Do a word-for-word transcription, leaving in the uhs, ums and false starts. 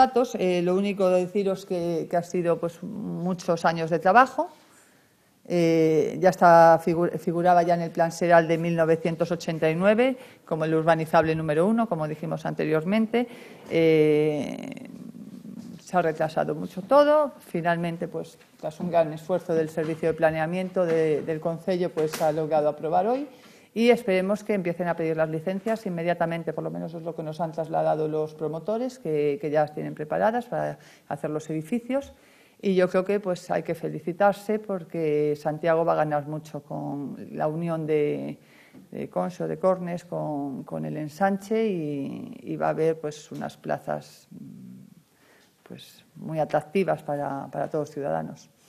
Datos, eh, lo único de deciros que, que ha sido pues, muchos años de trabajo. Eh, ya está, figur, figuraba ya en el Plan Seral de mil novecientos ochenta y nueve como el urbanizable número uno, como dijimos anteriormente. Eh, se ha retrasado mucho todo. Finalmente, pues, tras un gran esfuerzo del Servicio de Planeamiento de, del Concello, pues se ha logrado aprobar hoy. Y esperemos que empiecen a pedir las licencias inmediatamente, por lo menos es lo que nos han trasladado los promotores, que, que ya las tienen preparadas para hacer los edificios. Y yo creo que pues, hay que felicitarse porque Santiago va a ganar mucho con la unión de, de Conso, de Cornes, con, con el ensanche y, y va a haber pues, unas plazas pues, muy atractivas para, para todos los ciudadanos.